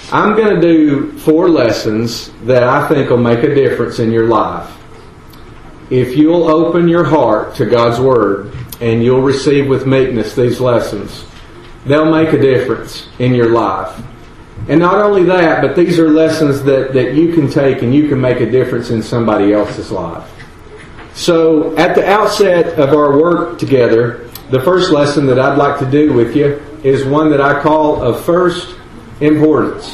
I'm going to do 4 lessons that I think will make a difference in your life. If you'll open your heart to God's Word and you'll receive with meekness these lessons, they'll make a difference in your life. And not only that, but these are lessons that you can take and you can make a difference in somebody else's life. So at the outset of our work together, the first lesson that I'd like to do with you is one that I call of first importance.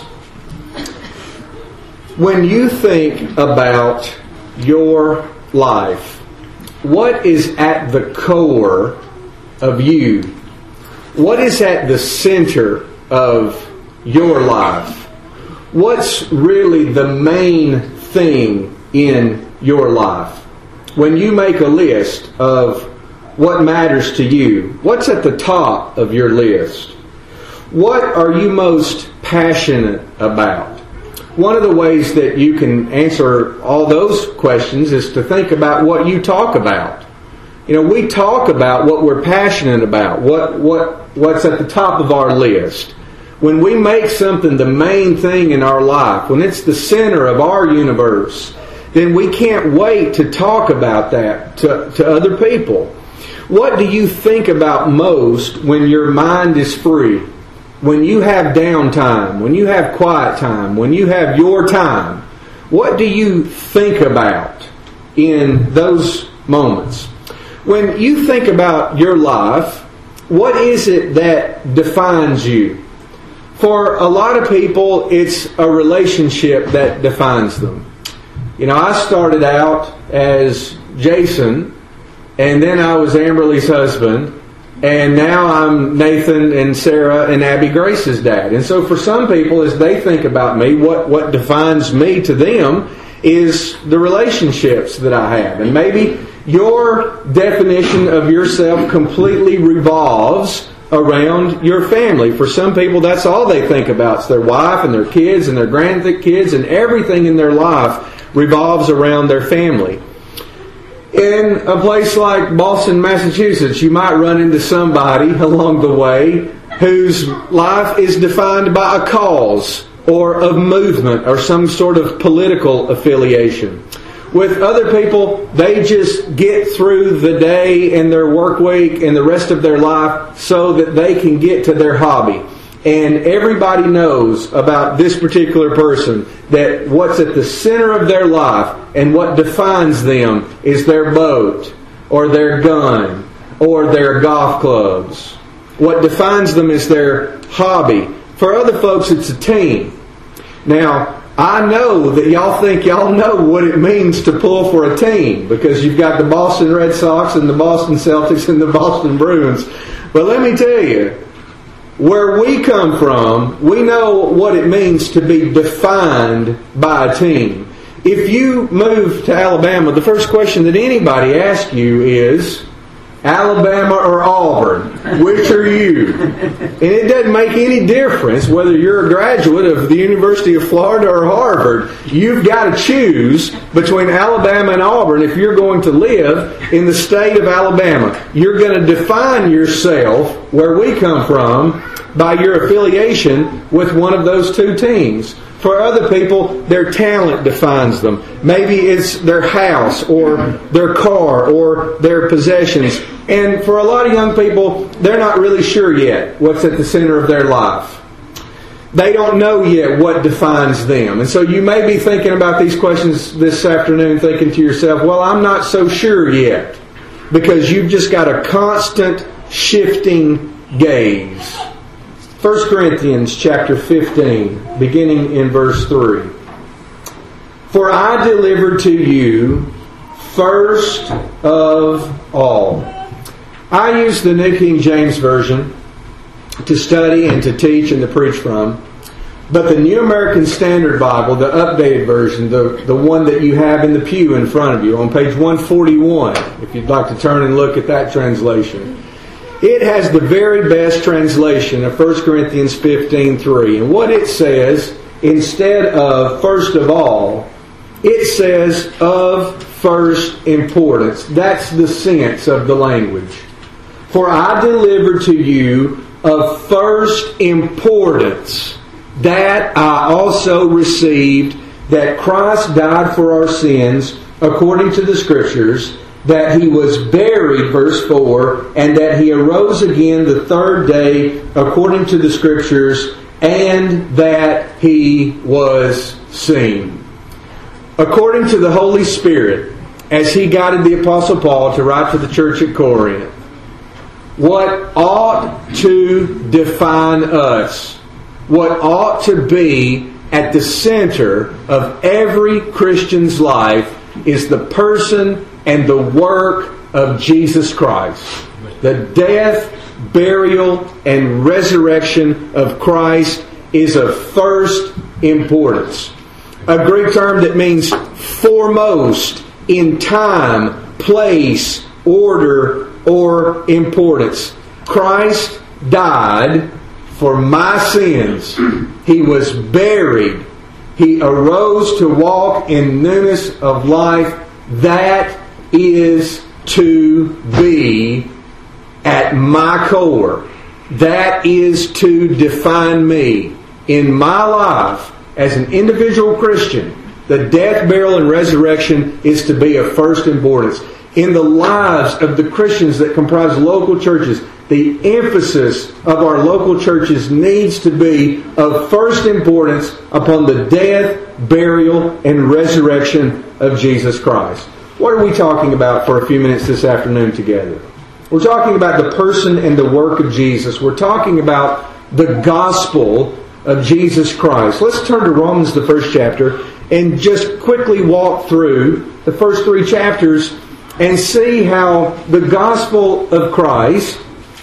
When you think about your life, what is at the core of you? What is at the center of your life? What's really the main thing in your life? When you make a list of what matters to you, what's at the top of your list? What are you most passionate about? One of the ways that you can answer all those questions is to think about what you talk about. You know, we talk about what we're passionate about, what's at the top of our list. When we make something the main thing in our life, when it's the center of our universe, then we can't wait to talk about that to other people. What do you think about most when your mind is free? When you have downtime, when you have quiet time, when you have your time, what do you think about in those moments? When you think about your life, what is it that defines you? For a lot of people, it's a relationship that defines them. You know, I started out as Jason, and then I was Amberly's husband, and now I'm Nathan and Sarah and Abby Grace's dad. And so for some people, as they think about me, what defines me to them is the relationships that I have. And maybe your definition of yourself completely revolves around your family. For some people, that's all they think about. It's their wife and their kids and their grandkids, and everything in their life revolves around their family. In a place like Boston, Massachusetts, you might run into somebody along the way whose life is defined by a cause or a movement or some sort of political affiliation. With other people, they just get through the day and their work week and the rest of their life so that they can get to their hobby. And everybody knows about this particular person that what's at the center of their life and what defines them is their boat or their gun or their golf clubs. What defines them is their hobby. For other folks, it's a team. Now, I know that y'all think y'all know what it means to pull for a team because you've got the Boston Red Sox and the Boston Celtics and the Boston Bruins. But let me tell you, where we come from, we know what it means to be defined by a team. If you move to Alabama, the first question that anybody asks you is, Alabama or Auburn? Which are you? And it doesn't make any difference whether you're a graduate of the University of Florida or Harvard. You've got to choose between Alabama and Auburn if you're going to live in the state of Alabama. You're going to define yourself, where we come from, by your affiliation with one of those two teams. For other people, their talent defines them. Maybe it's their house or their car or their possessions. And for a lot of young people, they're not really sure yet what's at the center of their life. They don't know yet what defines them. And so you may be thinking about these questions this afternoon, thinking to yourself, well, I'm not so sure yet. Because you've just got a constant shifting gaze. 1 Corinthians chapter 15, beginning in verse 3. For I delivered to you first of all. I use the New King James Version to study and to teach and to preach from. But the New American Standard Bible, the updated version, the one that you have in the pew in front of you, on page 141, if you'd like to turn and look at that translation, it has the very best translation of 1 Corinthians 15:3. And what it says, instead of first of all, it says of first importance. That's the sense of the language. For I delivered to you of first importance that I also received, that Christ died for our sins according to the Scriptures, that He was buried, verse 4, and that He arose again the third day according to the Scriptures, and that He was seen. According to the Holy Spirit, as He guided the Apostle Paul to write to the church at Corinth, what ought to define us, what ought to be at the center of every Christian's life, is the person and the work of Jesus Christ. The death, burial, and resurrection of Christ is of first importance. A Greek term that means foremost in time, place, order, or importance. Christ died for my sins. He was buried. He arose to walk in newness of life. That is to be at my core. That is to define me. In my life, as an individual Christian, the death, burial, and resurrection is to be of first importance. In the lives of the Christians that comprise local churches, the emphasis of our local churches needs to be of first importance upon the death, burial, and resurrection of Jesus Christ. What are we talking about for a few minutes this afternoon together? We're talking about the person and the work of Jesus. We're talking about the gospel of Jesus Christ. Let's turn to Romans, the first chapter, and just quickly walk through the first 3 chapters and see how the gospel of Christ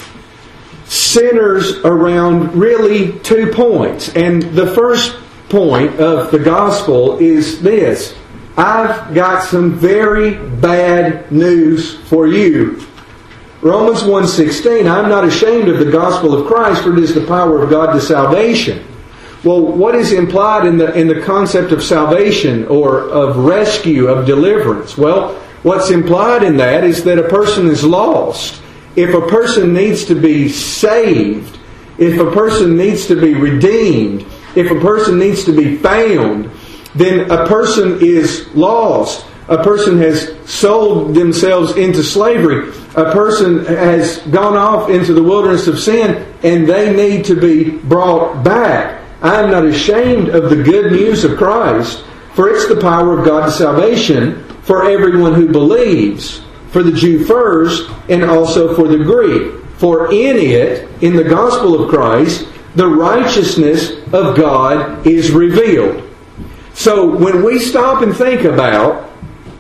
centers around really 2 points. And the first point of the gospel is this: I've got some very bad news for you. Romans 1:16, I'm not ashamed of the gospel of Christ, for it is the power of God to salvation. Well, what is implied in the concept of salvation or of rescue, of deliverance? Well, what's implied in that is that a person is lost. If a person needs to be saved, if a person needs to be redeemed, if a person needs to be found, then a person is lost. A person has sold themselves into slavery. A person has gone off into the wilderness of sin, and they need to be brought back. I am not ashamed of the good news of Christ, for it's the power of God to salvation for everyone who believes, for the Jew first, and also for the Greek. For in it, in the gospel of Christ, the righteousness of God is revealed. So when we stop and think about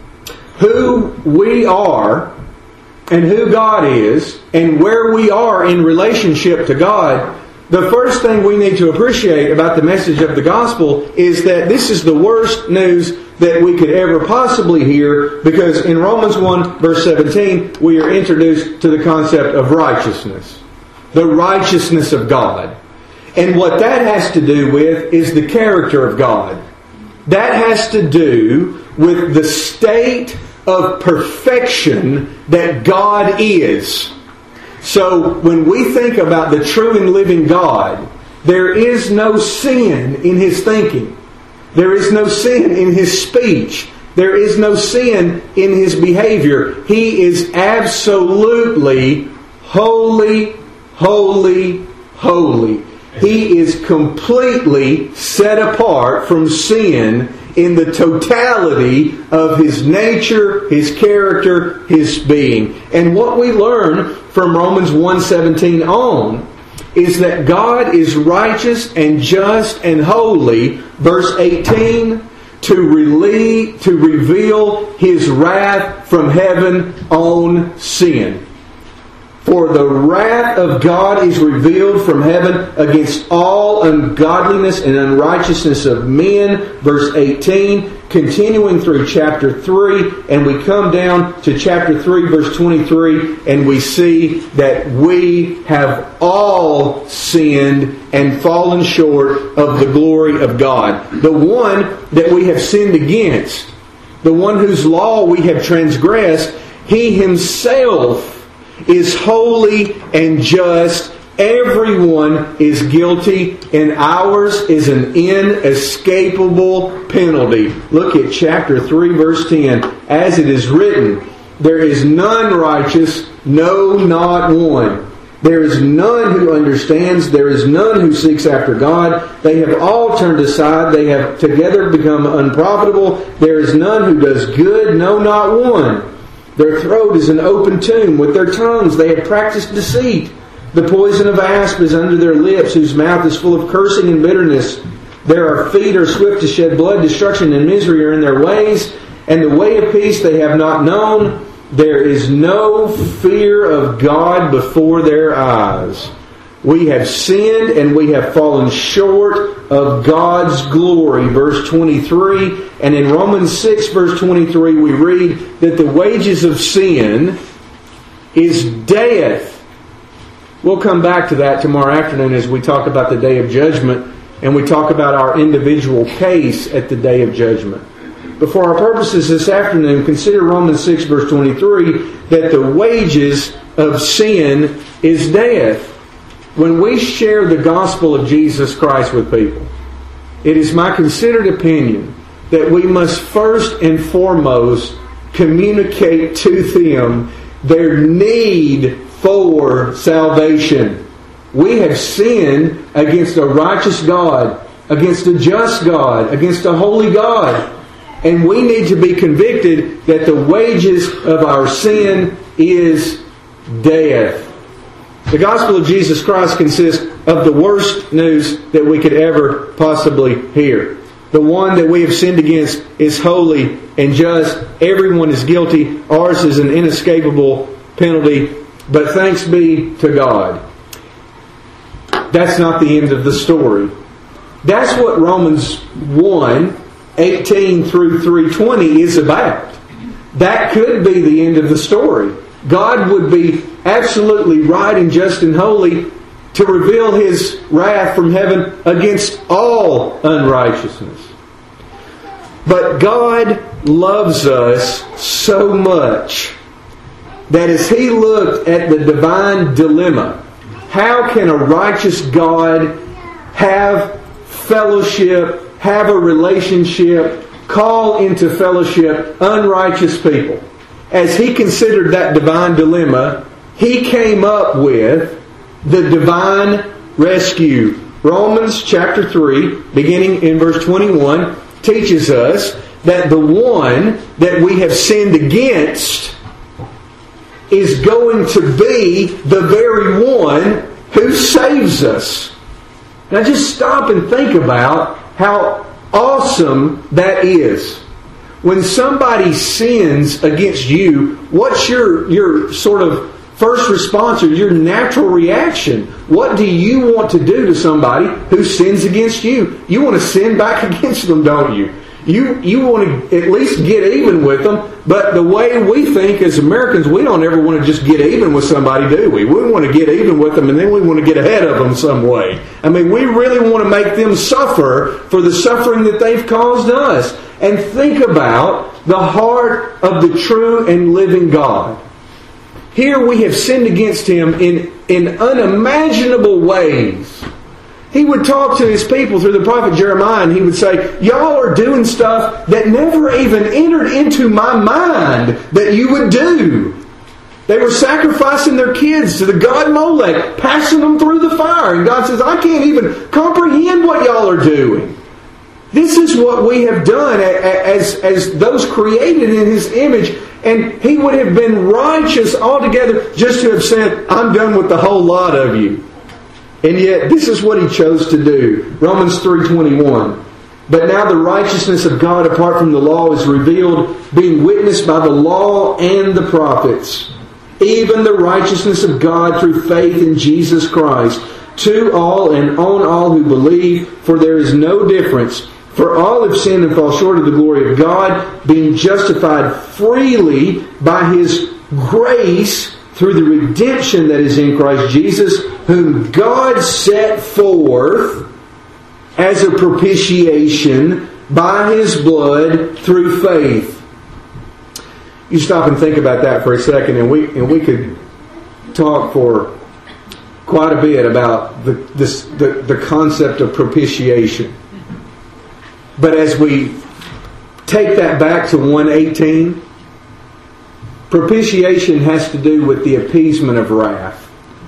who we are and who God is and where we are in relationship to God, the first thing we need to appreciate about the message of the gospel is that this is the worst news that we could ever possibly hear, because in Romans 1 verse 17 we are introduced to the concept of righteousness. The righteousness of God. And what that has to do with is the character of God. That has to do with the state of perfection that God is. So when we think about the true and living God, there is no sin in His thinking. There is no sin in His speech. There is no sin in His behavior. He is absolutely holy, holy, holy. He is completely set apart from sin in the totality of His nature, His character, His being. And what we learn from Romans 1:17 on is that God is righteous and just and holy, verse 18, to reveal His wrath from heaven on sin. For the wrath of God is revealed from heaven against all ungodliness and unrighteousness of men. Verse 18, continuing through chapter 3, and we come down to chapter 3, verse 23, and we see that we have all sinned and fallen short of the glory of God. The one that we have sinned against, the one whose law we have transgressed, He Himself is holy and just Everyone is guilty, and ours is an inescapable penalty. Look at chapter 3, verse 10. As it is written, there is none righteous, no, not one. There is none who understands. There is none who seeks after God. They have all turned aside. They have together become unprofitable. There is none who does good, no, not one. Their throat is an open tomb. With their tongues they have practiced deceit. The poison of asp is under their lips, whose mouth is full of cursing and bitterness. Their feet are swift to shed blood. Destruction and misery are in their ways, and the way of peace they have not known. There is no fear of God before their eyes. We have sinned and we have fallen short of God's glory. Verse 23. And in Romans 6, verse 23, we read that the wages of sin is death. We'll come back to that tomorrow afternoon as we talk about the day of judgment and we talk about our individual case at the day of judgment. But for our purposes this afternoon, consider Romans 6, verse 23, that the wages of sin is death. When we share the gospel of Jesus Christ with people, it is my considered opinion that we must first and foremost communicate to them their need for salvation. We have sinned against a righteous God, against a just God, against a holy God. And we need to be convicted that the wages of our sin is death. The gospel of Jesus Christ consists of the worst news that we could ever possibly hear. The one that we have sinned against is holy and just. Everyone is guilty. Ours is an inescapable penalty. But thanks be to God. That's not the end of the story. That's what Romans 1:18 through 3:20 is about. That could be the end of the story. God would be absolutely right and just and holy to reveal His wrath from heaven against all unrighteousness. But God loves us so much that as He looked at the divine dilemma, how can a righteous God have fellowship, have a relationship, call into fellowship unrighteous people? As He considered that divine dilemma, He came up with the divine rescue. Romans chapter 3, beginning in verse 21, teaches us that the one that we have sinned against is going to be the very one who saves us. Now just stop and think about how awesome that is. When somebody sins against you, what's your sort of first response or your natural reaction? What do you want to do to somebody who sins against you? You want to sin back against them, don't you? You want to at least get even with them, but the way we think as Americans, we don't ever want to just get even with somebody, do we? We want to get even with them and then we want to get ahead of them some way. I mean, we really want to make them suffer for the suffering that they've caused us. And think about the heart of the true and living God. Here we have sinned against Him in unimaginable ways. He would talk to His people through the prophet Jeremiah and He would say, y'all are doing stuff that never even entered into my mind that you would do. They were sacrificing their kids to the god Molech, passing them through the fire. And God says, I can't even comprehend what y'all are doing. This is what we have done as those created in His image. And He would have been righteous altogether just to have said, I'm done with the whole lot of you. And yet, this is what He chose to do. Romans 3:21. But now the righteousness of God apart from the law is revealed, being witnessed by the law and the prophets, even the righteousness of God through faith in Jesus Christ, to all and on all who believe, for there is no difference. For all have sinned and fall short of the glory of God, being justified freely by His grace through the redemption that is in Christ Jesus, whom God set forth as a propitiation by His blood through faith. You stop and think about that for a second, and we could talk for quite a bit about the concept of propitiation. But as we take that back to 1:18, propitiation has to do with the appeasement of wrath.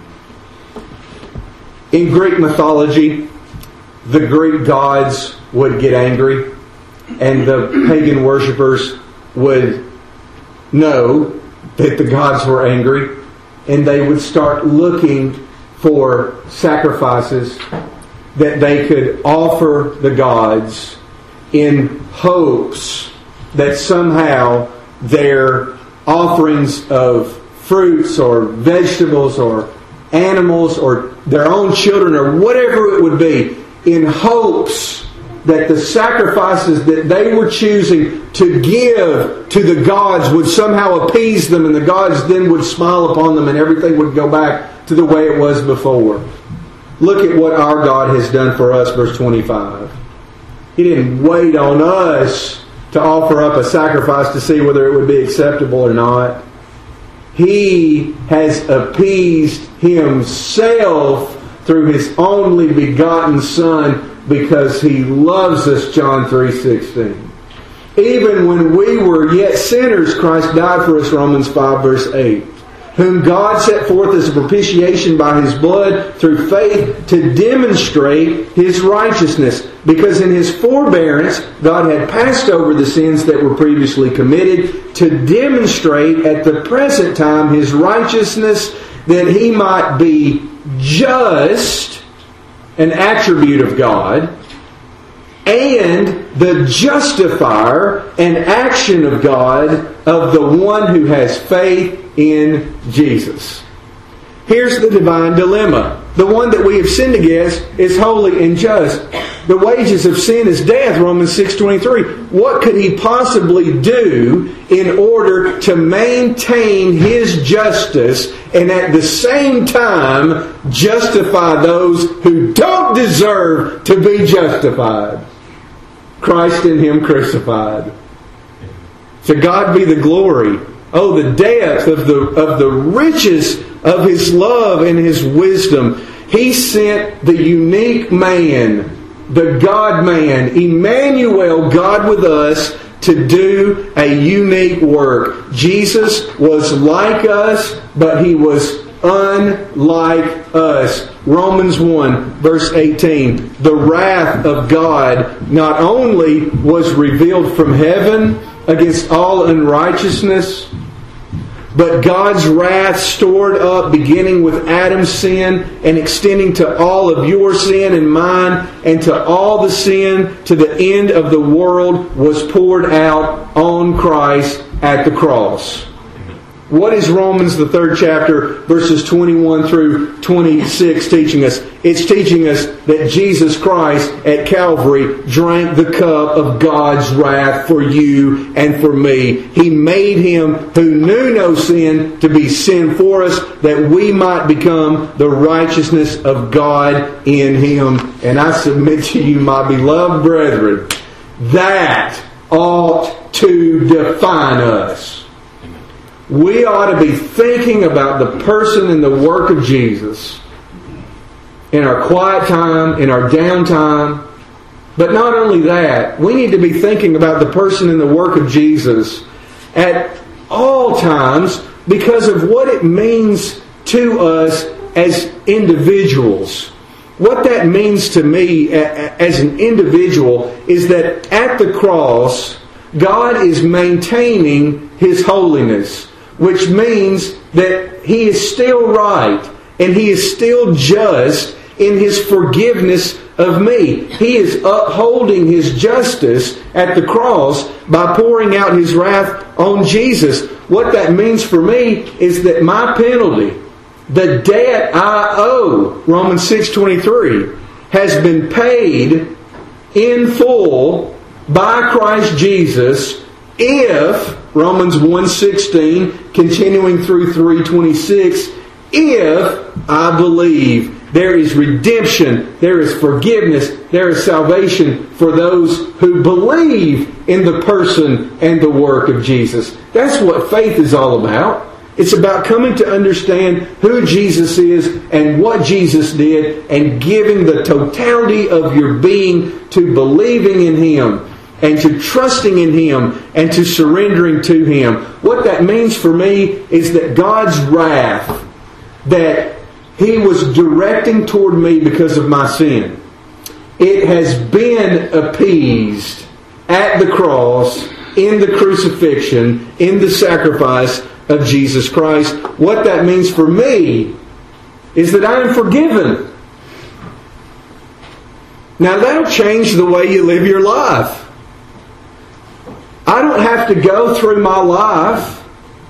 In Greek mythology, the Greek gods would get angry, and the pagan worshippers would know that the gods were angry, and they would start looking for sacrifices that they could offer the gods in hopes that somehow their offerings of fruits or vegetables or animals or their own children or whatever it would be, in hopes that the sacrifices that they were choosing to give to the gods would somehow appease them, and the gods then would smile upon them and everything would go back to the way it was before. Look at what our God has done for us, verse 25. He didn't wait on us to offer up a sacrifice to see whether it would be acceptable or not. He has appeased Himself through His only begotten Son because He loves us, John 3:16. Even when we were yet sinners, Christ died for us, Romans 5 verse 8. Whom God set forth as a propitiation by His blood through faith to demonstrate His righteousness. Because in His forbearance, God had passed over the sins that were previously committed to demonstrate at the present time His righteousness, that He might be just, an attribute of God, and the justifier, an action of God, of the one who has faith in Jesus. Here's the divine dilemma. The one that we have sinned against is holy and just. The wages of sin is death, Romans 6:23. What could He possibly do in order to maintain His justice and at the same time justify those who don't deserve to be justified? Christ in Him crucified. To God be the glory. Oh, the depth of the riches of His love and His wisdom. He sent the unique man, the God-man, Emmanuel, God with us, to do a unique work. Jesus was like us, but He was unlike us. Romans 1 verse 18. The wrath of God not only was revealed from heaven against all unrighteousness, but God's wrath stored up beginning with Adam's sin and extending to all of your sin and mine and to all the sin to the end of the world was poured out on Christ at the cross. What is Romans, the 3rd chapter, verses 21 through 26 teaching us? It's teaching us that Jesus Christ at Calvary drank the cup of God's wrath for you and for me. He made Him who knew no sin to be sin for us, that we might become the righteousness of God in Him. And I submit to you, my beloved brethren, that ought to define us. We ought to be thinking about the person and the work of Jesus in our quiet time, in our downtime. But not only that, we need to be thinking about the person and the work of Jesus at all times because of what it means to us as individuals. What that means to me as an individual is that at the cross, God is maintaining His holiness, which means that He is still right and He is still just in His forgiveness of me. He is upholding His justice at the cross by pouring out His wrath on Jesus. What that means for me is that my penalty, the debt I owe, Romans 6:23, has been paid in full by Christ Jesus if, Romans 1:16, continuing through 3:26, if I believe. There is redemption, there is forgiveness, there is salvation for those who believe in the person and the work of Jesus. That's what faith is all about. It's about coming to understand who Jesus is and what Jesus did and giving the totality of your being to believing in Him and to trusting in Him and to surrendering to Him. What that means for me is that God's wrath that He was directing toward me because of my sin, it has been appeased at the cross, in the crucifixion, in the sacrifice of Jesus Christ. What that means for me is that I am forgiven. Now that'll change the way you live your life. I don't have to go through my life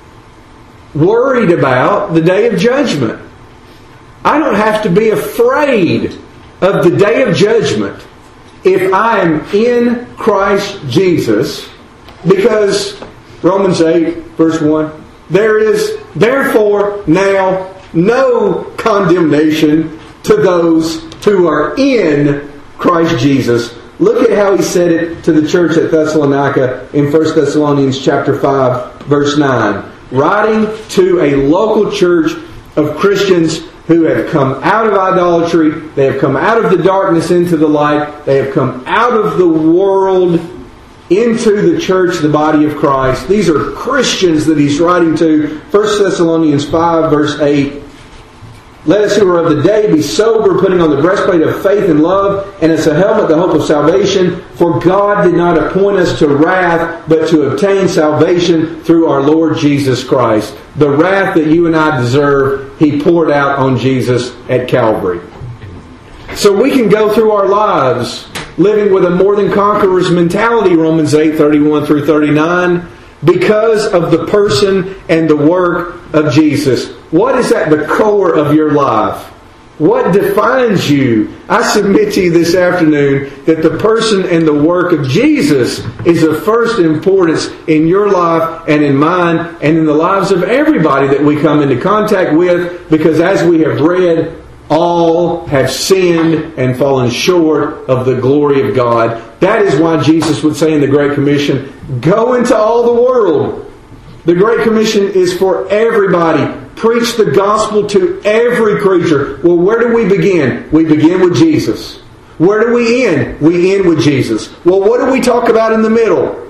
worried about the day of judgment. I don't have to be afraid of the day of judgment if I am in Christ Jesus, because Romans 8 verse 1, there is therefore now no condemnation to those who are in Christ Jesus. Look at how he said it to the church at Thessalonica in 1 Thessalonians chapter 5 verse 9. Writing to a local church of Christians who have come out of idolatry, they have come out of the darkness into the light, they have come out of the world into the church, the body of Christ. These are Christians that he's writing to. 1 Thessalonians 5 verse 8. Let us who are of the day be sober, putting on the breastplate of faith and love, and as a helmet the hope of salvation. For God did not appoint us to wrath, but to obtain salvation through our Lord Jesus Christ. The wrath that you and I deserve, He poured out on Jesus at Calvary. So we can go through our lives living with a more than conquerors mentality, Romans 8, 31 through 39, because of the person and the work of Jesus. What is at the core of your life? What defines you? I submit to you this afternoon that the person and the work of Jesus is of first importance in your life and in mine and in the lives of everybody that we come into contact with, because as we have read, all have sinned and fallen short of the glory of God. That is why Jesus would say in the Great Commission, go into all the world. The Great Commission is for everybody. Preach the gospel to every creature. Well, where do we begin? We begin with Jesus. Where do we end? We end with Jesus. Well, what do we talk about in the middle?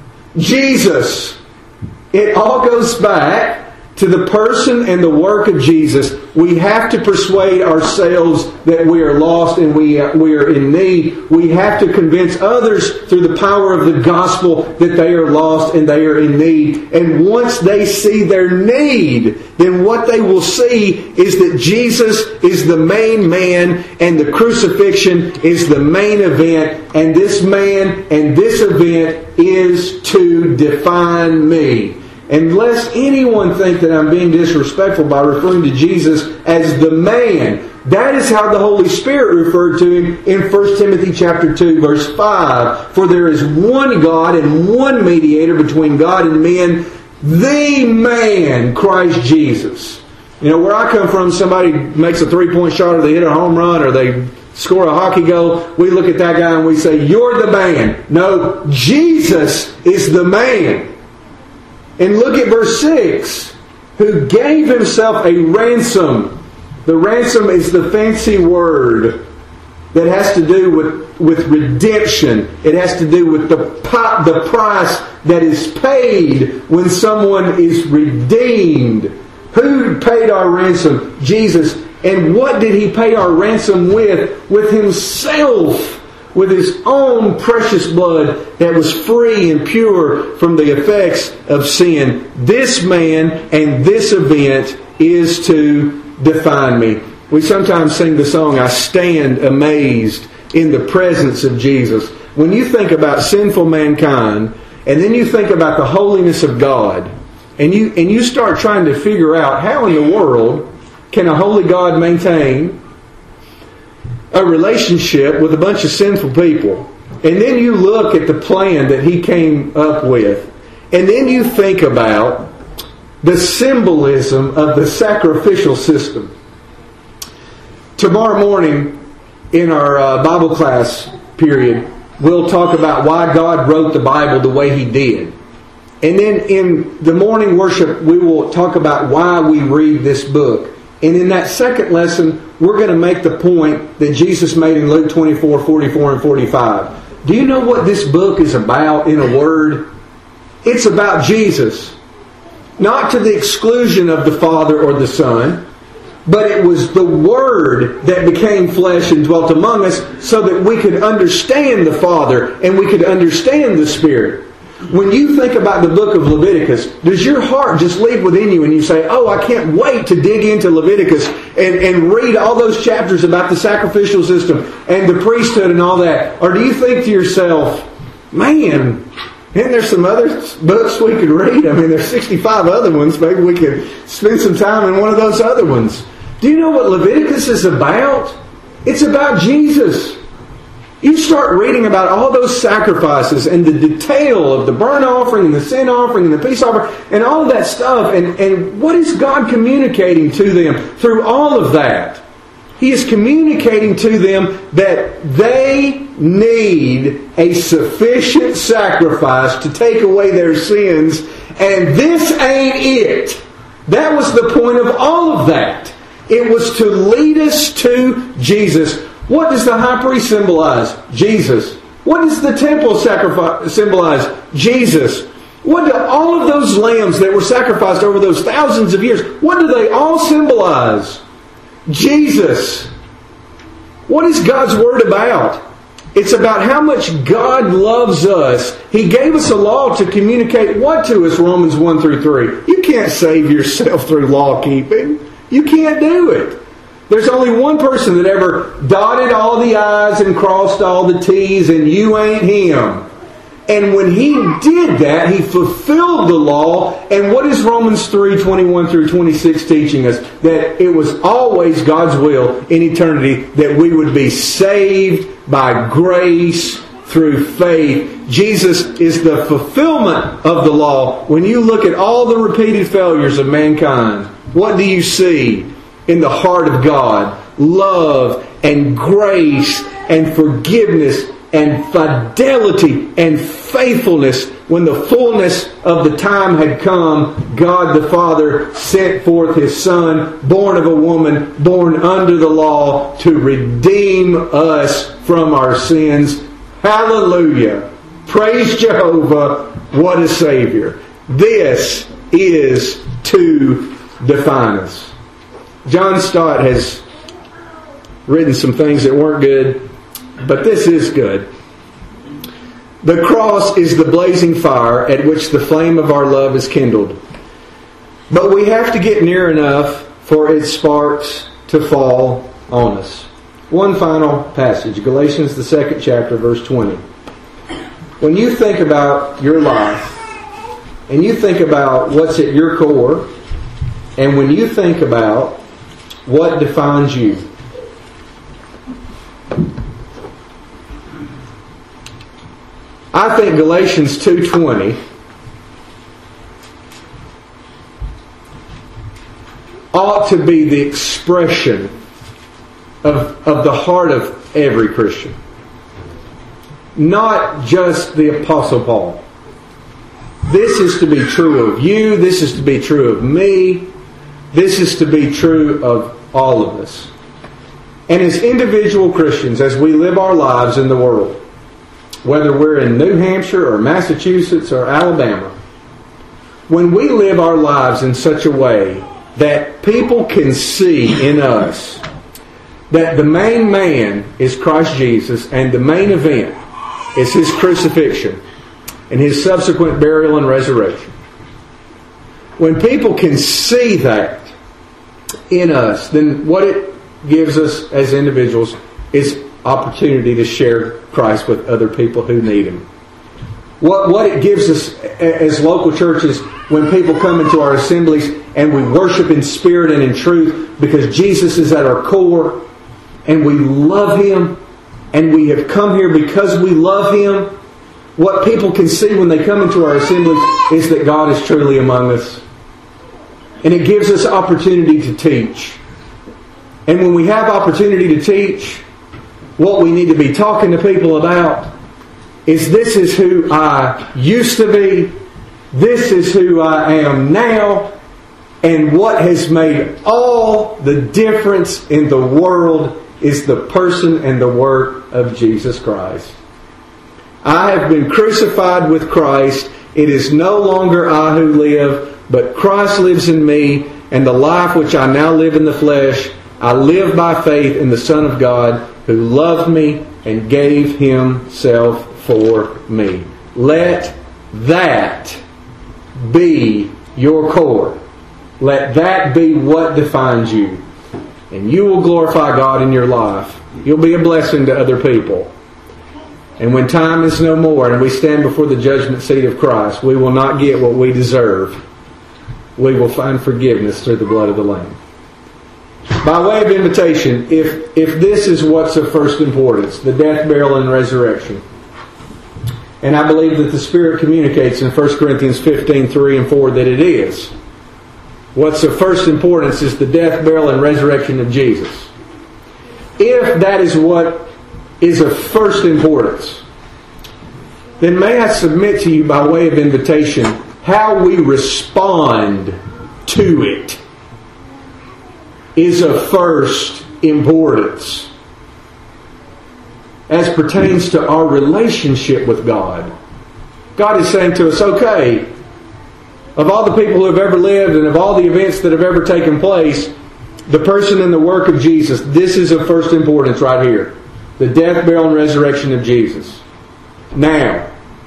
Jesus. It all goes back to the person and the work of Jesus. We have to persuade ourselves that we are lost and we are in need. We have to convince others through the power of the gospel that they are lost and they are in need. And once they see their need, then what they will see is that Jesus is the main man and the crucifixion is the main event. And this man and this event is to define me. And lest anyone think that I'm being disrespectful by referring to Jesus as the man. That is how the Holy Spirit referred to Him in 1 Timothy chapter 2 verse 5. For there is one God and one mediator between God and men, the man, Christ Jesus. You know, where I come from, somebody makes a 3-point shot or they hit a home run or they score a hockey goal. We look at that guy and we say, you're the man. No, Jesus is the man. And look at verse 6. Who gave Himself a ransom. The ransom is the fancy word that has to do with redemption. It has to do with the price that is paid when someone is redeemed. Who paid our ransom? Jesus. And what did He pay our ransom with? With Himself. With His own precious blood that was free and pure from the effects of sin. This man and this event is to define me. We sometimes sing the song, I stand amazed in the presence of Jesus. When you think about sinful mankind, and then you think about the holiness of God, and you start trying to figure out how in the world can a holy God maintain a relationship with a bunch of sinful people. And then you look at the plan that He came up with. And then you think about the symbolism of the sacrificial system. Tomorrow morning in our Bible class period, we'll talk about why God wrote the Bible the way He did. And then in the morning worship, we will talk about why we read this book. And in that second lesson, we're going to make the point that Jesus made in Luke 24, 44, and 45. Do you know what this book is about in a word? It's about Jesus. Not to the exclusion of the Father or the Son, but it was the Word that became flesh and dwelt among us so that we could understand the Father and we could understand the Spirit. When you think about the book of Leviticus, does your heart just leap within you and you say, oh, I can't wait to dig into Leviticus and read all those chapters about the sacrificial system and the priesthood and all that? Or do you think to yourself, man, and there's some other books we could read? I mean, there's 65 other ones. Maybe we could spend some time in one of those other ones. Do you know what Leviticus is about? It's about Jesus. You start reading about all those sacrifices and the detail of the burnt offering and the sin offering and the peace offering and all of that stuff. And what is God communicating to them through all of that? He is communicating to them that they need a sufficient sacrifice to take away their sins. And this ain't it. That was the point of all of that. It was to lead us to Jesus. What does the high priest symbolize? Jesus. What does the temple symbolize? Jesus. What do all of those lambs that were sacrificed over those thousands of years, what do they all symbolize? Jesus. What is God's Word about? It's about how much God loves us. He gave us a law to communicate what to us, Romans 1 through 3. You can't save yourself through law keeping. You can't do it. There's only one person that ever dotted all the I's and crossed all the T's, and you ain't Him. And when He did that, He fulfilled the law. And what is Romans 3, 21 through 26 teaching us? That it was always God's will in eternity that we would be saved by grace through faith. Jesus is the fulfillment of the law. When you look at all the repeated failures of mankind, what do you see? In the heart of God, love and grace and forgiveness and fidelity and faithfulness. When the fullness of the time had come, God the Father sent forth His Son, born of a woman, born under the law, to redeem us from our sins. Hallelujah! Praise Jehovah! What a Savior! This is to define us. John Stott has written some things that weren't good, but this is good. The cross is the blazing fire at which the flame of our love is kindled. But we have to get near enough for its sparks to fall on us. One final passage, Galatians the 2nd chapter, verse 20. When you think about your life, and you think about what's at your core, and when you think about what defines you, I think Galatians 2:20 ought to be the expression of the heart of every Christian. Not just the Apostle Paul. This is to be true of you. This is to be true of me. This is to be true of all of us. And as individual Christians, as we live our lives in the world, whether we're in New Hampshire or Massachusetts or Alabama, when we live our lives in such a way that people can see in us that the main man is Christ Jesus and the main event is His crucifixion and His subsequent burial and resurrection. When people can see that in us, then what it gives us as individuals is opportunity to share Christ with other people who need Him. What it gives us as local churches when people come into our assemblies and we worship in spirit and in truth because Jesus is at our core and we love Him and we have come here because we love Him. What people can see when they come into our assemblies is that God is truly among us. And it gives us opportunity to teach. And when we have opportunity to teach, what we need to be talking to people about is this is who I used to be, This is who I am now. And what has made all the difference in the world is the person and the work of Jesus Christ. I have been crucified with Christ. It is no longer I who live, but Christ lives in me. And the life which I now live in the flesh, I live by faith in the Son of God, who loved me and gave Himself for me. Let that be your core. Let that be what defines you. And you will glorify God in your life. You'll be a blessing to other people. And when time is no more and we stand before the judgment seat of Christ, we will not get what we deserve. We will find forgiveness through the blood of the Lamb. By way of invitation, if this is what's of first importance, the death, burial, and resurrection, and I believe that the Spirit communicates in 1 Corinthians 15:3 and 4 that it is, what's of first importance is the death, burial, and resurrection of Jesus. If that is what is of first importance, then may I submit to you by way of invitation how we respond to it is of first importance as pertains to our relationship with God. God is saying to us, okay, of all the people who have ever lived and of all the events that have ever taken place, the person and the work of Jesus, this is of first importance right here. The death, burial, and resurrection of Jesus. Now,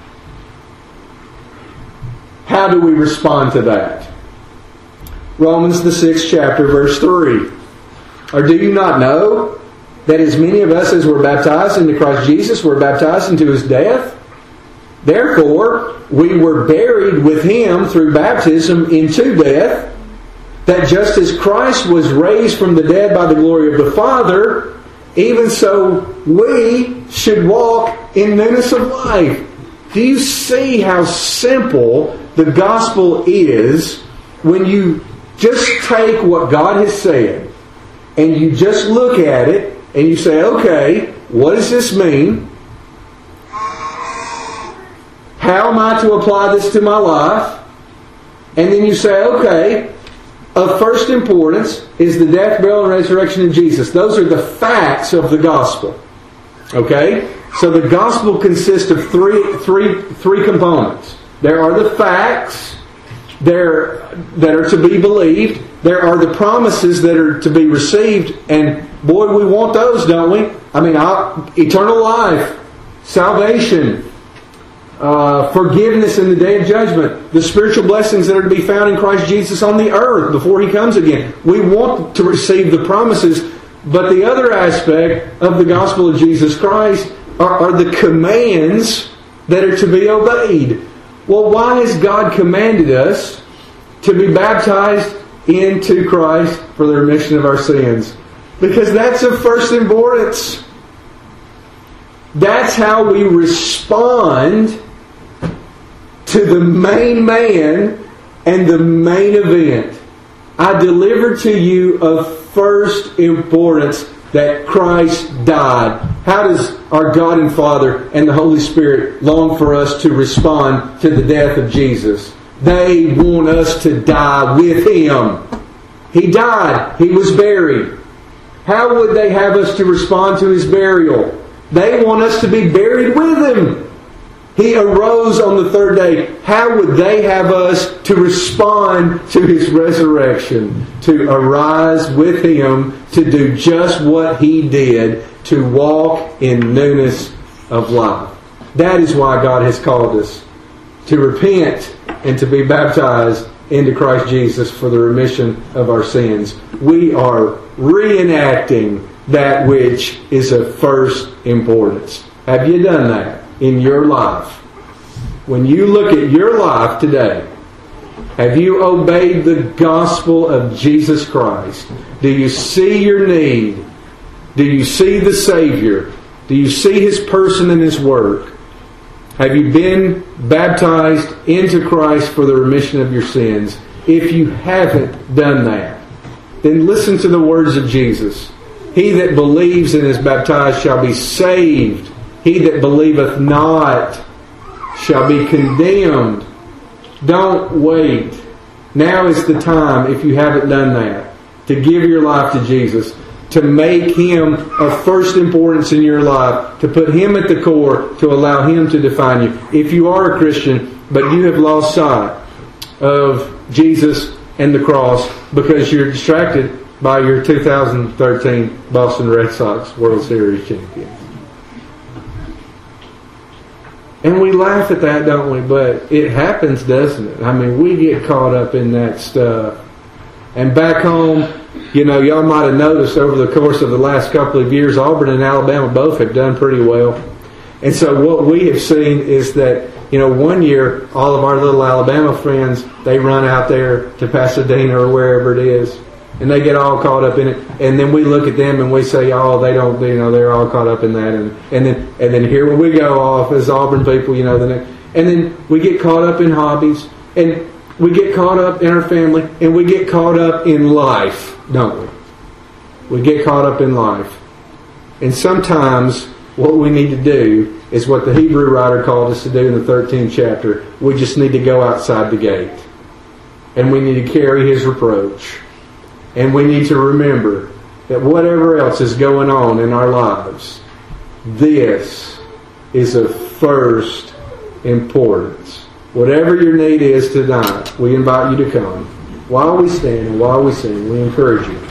how do we respond to that? Romans the 6th chapter, verse 3. Or do you not know that as many of us as were baptized into Christ Jesus were baptized into His death? Therefore, we were buried with Him through baptism into death, that just as Christ was raised from the dead by the glory of the Father, even so we should walk in newness of life. Do you see how simple the gospel is when you just take what God has said and you just look at it and you say, okay, what does this mean? How am I to apply this to my life? And then you say, okay, of first importance is the death, burial, and resurrection of Jesus. Those are the facts of the gospel. Okay? So the gospel consists of three components. There are the facts that are to be believed. There are the promises that are to be received. And boy, we want those, don't we? I mean, eternal life, salvation, forgiveness in the day of judgment, the spiritual blessings that are to be found in Christ Jesus on the earth before He comes again. We want to receive the promises, but the other aspect of the gospel of Jesus Christ are the commands that are to be obeyed. Well, why has God commanded us to be baptized into Christ for the remission of our sins? Because that's of first importance. That's how we respond to the main man and the main event. I deliver to you of first importance that Christ died. How does our God and Father and the Holy Spirit long for us to respond to the death of Jesus? They want us to die with Him. He died. He was buried. How would they have us to respond to His burial? They want us to be buried with Him. He arose on the third day. How would they have us to respond to His resurrection? To arise with Him, to do just what He did, to walk in newness of life. That is why God has called us to repent and to be baptized into Christ Jesus for the remission of our sins. We are reenacting that which is of first importance. Have you done that in your life? When you look at your life today, have you obeyed the gospel of Jesus Christ? Do you see your need? Do you see the Savior? Do you see His person and His work? Have you been baptized into Christ for the remission of your sins? If you haven't done that, then listen to the words of Jesus. He that believes and is baptized shall be saved. He that believeth not shall be condemned. Don't wait. Now is the time, if you haven't done that, to give your life to Jesus, to make Him of first importance in your life, to put Him at the core, to allow Him to define you. If you are a Christian, but you have lost sight of Jesus and the cross because you're distracted by your 2013 Boston Red Sox World Series champions. And we laugh at that, don't we? But it happens, doesn't it? I mean, we get caught up in that stuff. And back home, you know, y'all might have noticed over the course of the last couple of years, Auburn and Alabama both have done pretty well. And so what we have seen is that, you know, one year, all of our little Alabama friends, they run out there to Pasadena or wherever it is, and they get all caught up in it. And then we look at them and we say, oh, they don't, you know, they're all caught up in that. And then here we go off as Auburn people, you know, and then we get caught up in hobbies, and we get caught up in our family, and we get caught up in life, don't we? We get caught up in life. And sometimes what we need to do is what the Hebrew writer called us to do in the 13th chapter. We just need to go outside the gate. And we need to carry His reproach. And we need to remember that whatever else is going on in our lives, this is of first importance. Whatever your need is tonight, we invite you to come. While we stand and while we sing, we encourage you